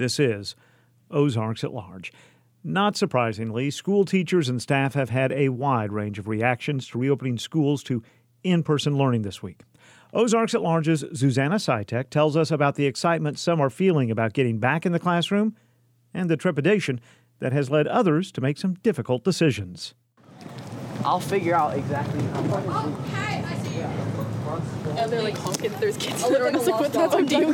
This is Ozarks at Large. Not surprisingly, school teachers and staff have had a wide range of reactions to reopening schools to in-person learning this week. Ozarks at Large's Susanna Sitek tells us about the excitement some are feeling about getting back in the classroom and the trepidation that has led others to make some difficult decisions. I'll figure out exactly how much. Oh, hi, I see you. And they're like honking. There's kids in the room. What do you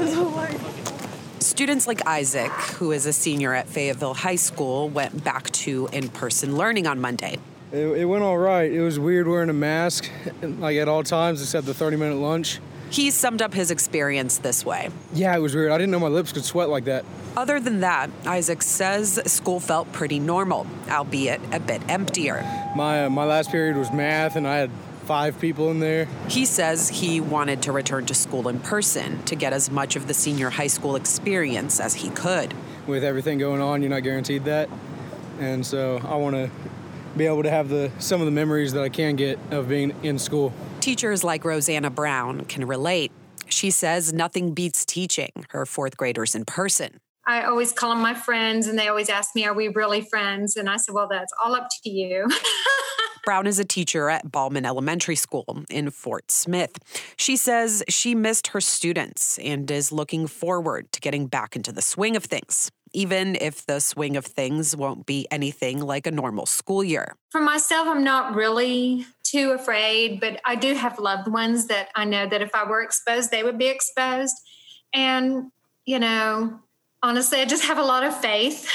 expect? Students like Isaac, who is a senior at Fayetteville High School, went back to in-person learning on Monday. It went all right. It was weird wearing a mask, like at all times except the 30-minute lunch. He summed up his experience this way. Yeah, it was weird. I didn't know my lips could sweat like that. Other than that, Isaac says school felt pretty normal, albeit a bit emptier. My last period was math, and I had 5 people in there. He says he wanted to return to school in person to get as much of the senior high school experience as he could. With everything going on, you're not guaranteed that. And so I want to be able to have some of the memories that I can get of being in school. Teachers like Rosanna Brown can relate. She says nothing beats teaching her 4th graders in person. I always call them my friends, and they always ask me, are we really friends? And I said, well, that's all up to you. Brown is a teacher at Ballman Elementary School in Fort Smith. She says she missed her students and is looking forward to getting back into the swing of things, even if the swing of things won't be anything like a normal school year. For myself, I'm not really too afraid, but I do have loved ones that I know that if I were exposed, they would be exposed. And, honestly, I just have a lot of faith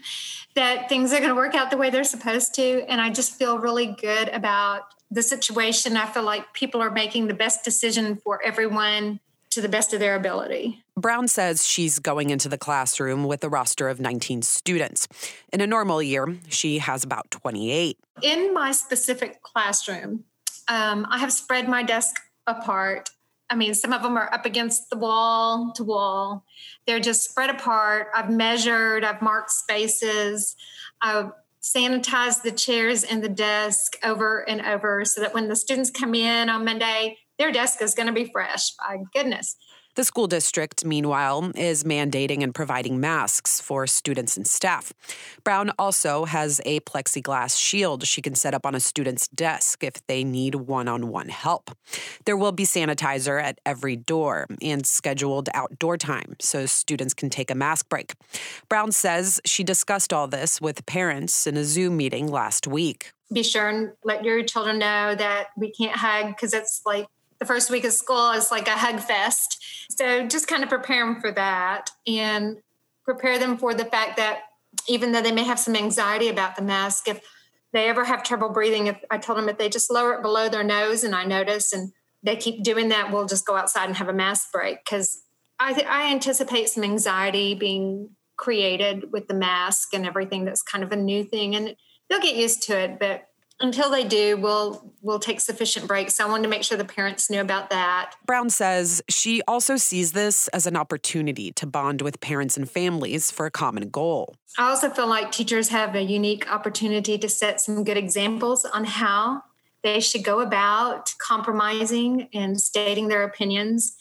that things are going to work out the way they're supposed to. And I just feel really good about the situation. I feel like people are making the best decision for everyone to the best of their ability. Brown says she's going into the classroom with a roster of 19 students. In a normal year, she has about 28. In my specific classroom, I have spread my desk apart. I mean, some of them are up against the wall to wall. They're just spread apart. I've measured, I've marked spaces. I've sanitized the chairs and the desk over and over so that when the students come in on Monday, their desk is going to be fresh. My goodness. The school district, meanwhile, is mandating and providing masks for students and staff. Brown also has a plexiglass shield she can set up on a student's desk if they need one-on-one help. There will be sanitizer at every door and scheduled outdoor time so students can take a mask break. Brown says she discussed all this with parents in a Zoom meeting last week. Be sure and let your children know that we can't hug because it's like the first week of school is like a hug fest. So just kind of prepare them for that and prepare them for the fact that even though they may have some anxiety about the mask, if they ever have trouble breathing, I told them if they just lower it below their nose and I notice and they keep doing that, we'll just go outside and have a mask break. Because I anticipate some anxiety being created with the mask and everything. That's kind of a new thing. And they'll get used to it, but until they do, we'll take sufficient breaks. So I wanted to make sure the parents knew about that. Brown says she also sees this as an opportunity to bond with parents and families for a common goal. I also feel like teachers have a unique opportunity to set some good examples on how they should go about compromising and stating their opinions.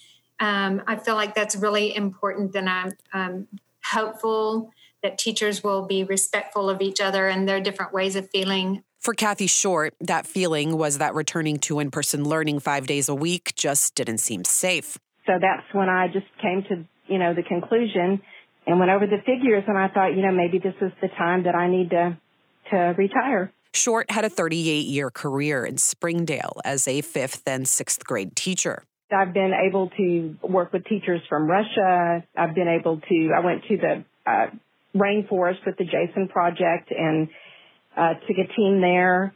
I feel like that's really important, and I'm hopeful that teachers will be respectful of each other and their different ways of feeling. For Kathy Short, that feeling was that returning to in-person learning 5 days a week just didn't seem safe. So that's when I just came to, the conclusion and went over the figures, and I thought, maybe this is the time that I need to retire. Short had a 38-year career in Springdale as a 5th and 6th grade teacher. I've been able to work with teachers from Russia. I went to the rainforest with the Jason Project and took a team there.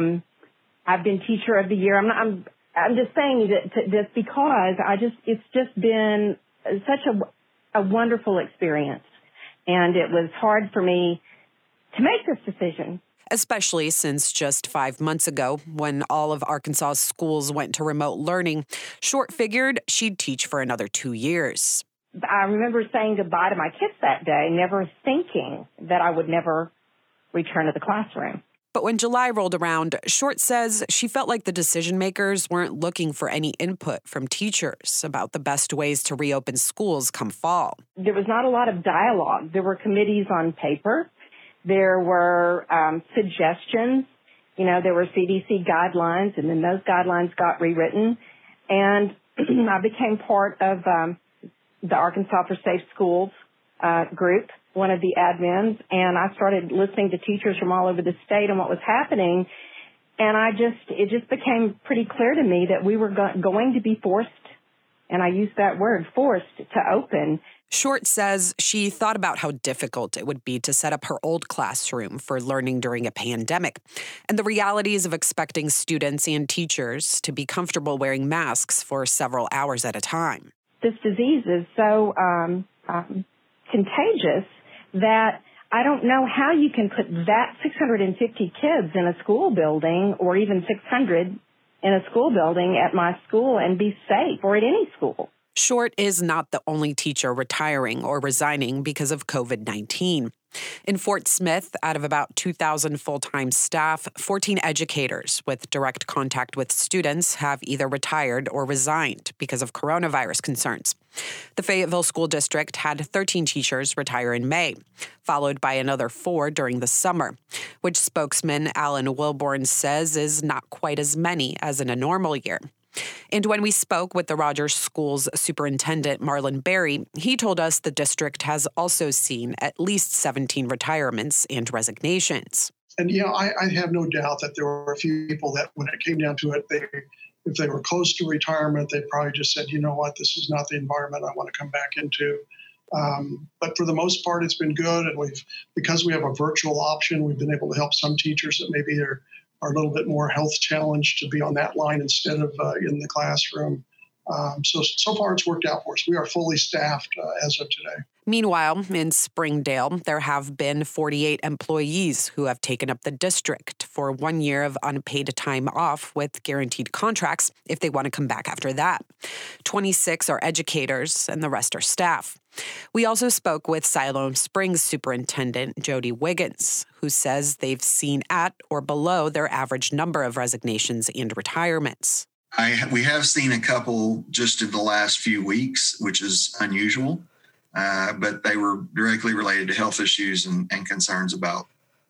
I've been Teacher of the Year. I'm just saying this because it's just been such a wonderful experience, and it was hard for me to make this decision. Especially since just 5 months ago, when all of Arkansas's schools went to remote learning, Short figured she'd teach for another 2 years. I remember saying goodbye to my kids that day, never thinking that I would never return to the classroom. But when July rolled around, Short says she felt like the decision makers weren't looking for any input from teachers about the best ways to reopen schools come fall. There was not a lot of dialogue. There were committees on paper. There were suggestions. There were CDC guidelines, and then those guidelines got rewritten. And I became part of the Arkansas for Safe Schools group, one of the admins, and I started listening to teachers from all over the state and what was happening. And it just became pretty clear to me that we were going to be forced, and I use that word, forced to open. Short says she thought about how difficult it would be to set up her old classroom for learning during a pandemic and the realities of expecting students and teachers to be comfortable wearing masks for several hours at a time. This disease is so contagious that I don't know how you can put that 650 kids in a school building, or even 600 in a school building at my school, and be safe, or at any school. Short is not the only teacher retiring or resigning because of COVID-19. In Fort Smith, out of about 2,000 full-time staff, 14 educators with direct contact with students have either retired or resigned because of coronavirus concerns. The Fayetteville School District had 13 teachers retire in May, followed by another 4 during the summer, which spokesman Alan Wilborn says is not quite as many as in a normal year. And when we spoke with the Rogers Schools Superintendent Marlon Berry, he told us the district has also seen at least 17 retirements and resignations. And, I have no doubt that there were a few people that when it came down to it, if they were close to retirement, they probably just said, you know what, this is not the environment I want to come back into. But for the most part, it's been good. And because we have a virtual option, we've been able to help some teachers that maybe are a little bit more health challenged to be on that line instead of in the classroom. So far it's worked out for us. We are fully staffed as of today. Meanwhile, in Springdale, there have been 48 employees who have taken up the district for 1 year of unpaid time off with guaranteed contracts if they want to come back after that. 26 are educators and the rest are staff. We also spoke with Siloam Springs Superintendent Jody Wiggins, who says they've seen at or below their average number of resignations and retirements. We have seen a couple just in the last few weeks, which is unusual, but they were directly related to health issues and concerns about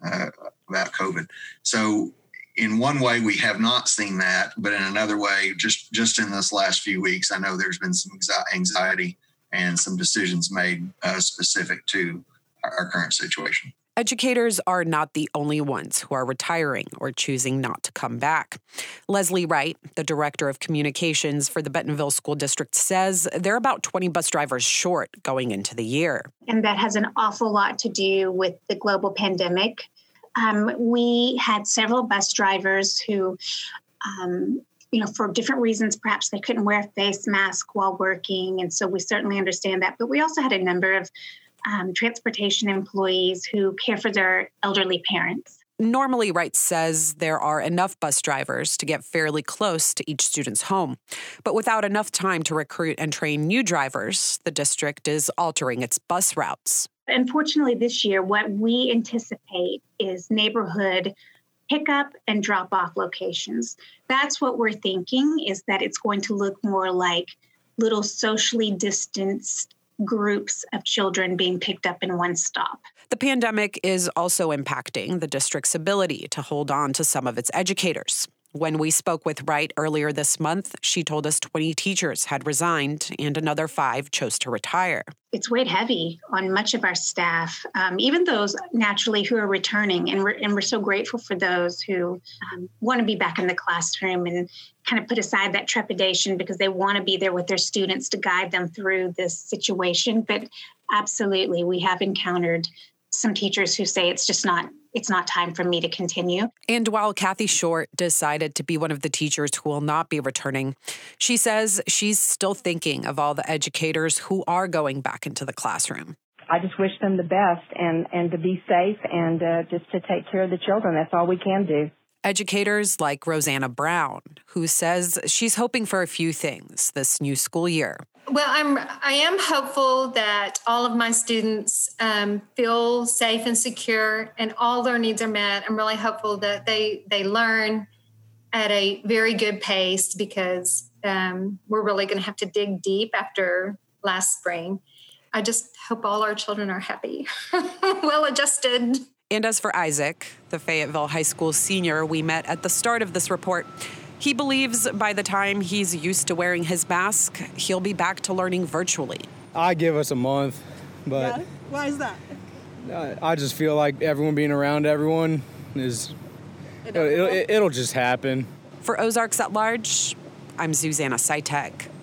COVID. So in one way, we have not seen that, but in another way, just in this last few weeks, I know there's been some anxiety and some decisions made specific to our current situation. Educators are not the only ones who are retiring or choosing not to come back. Leslie Wright, the director of communications for the Bentonville School District, says they're about 20 bus drivers short going into the year. And that has an awful lot to do with the global pandemic. We had several bus drivers who, for different reasons, perhaps they couldn't wear a face mask while working. And so we certainly understand that. But we also had a number of transportation employees who care for their elderly parents. Normally, Wright says there are enough bus drivers to get fairly close to each student's home. But without enough time to recruit and train new drivers, the district is altering its bus routes. Unfortunately, this year, what we anticipate is neighborhood pickup and drop-off locations. That's what we're thinking, is that it's going to look more like little socially distanced groups of children being picked up in one stop. The pandemic is also impacting the district's ability to hold on to some of its educators. When we spoke with Wright earlier this month, she told us 20 teachers had resigned and another 5 chose to retire. It's weighed heavy on much of our staff, even those naturally who are returning. And we're so grateful for those who want to be back in the classroom and kind of put aside that trepidation because they want to be there with their students to guide them through this situation. But absolutely, we have encountered some teachers who say it's not time for me to continue. And while Kathy Short decided to be one of the teachers who will not be returning, she says she's still thinking of all the educators who are going back into the classroom. I just wish them the best and to be safe and just to take care of the children. That's all we can do. Educators like Rosanna Brown, who says she's hoping for a few things this new school year. Well, I am hopeful that all of my students feel safe and secure and all their needs are met. I'm really hopeful that they learn at a very good pace because we're really going to have to dig deep after last spring. I just hope all our children are happy, well adjusted. And as for Isaac, the Fayetteville High School senior we met at the start of this report, he believes by the time he's used to wearing his mask, he'll be back to learning virtually. I give us a month, but... Yeah? Why is that? I just feel like everyone being around everyone is... It'll just happen. For Ozarks at Large, I'm Susanna Sitek.